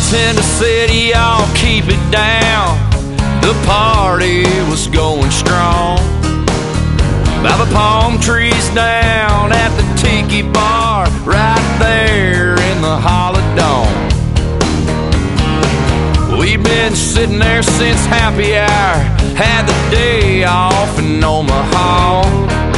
in the city, y'all keep it down. The party was going strong. By the palm trees down at the tiki bar, right there in the Holodome. We've been sitting there since happy hour, had the day off in Omaha.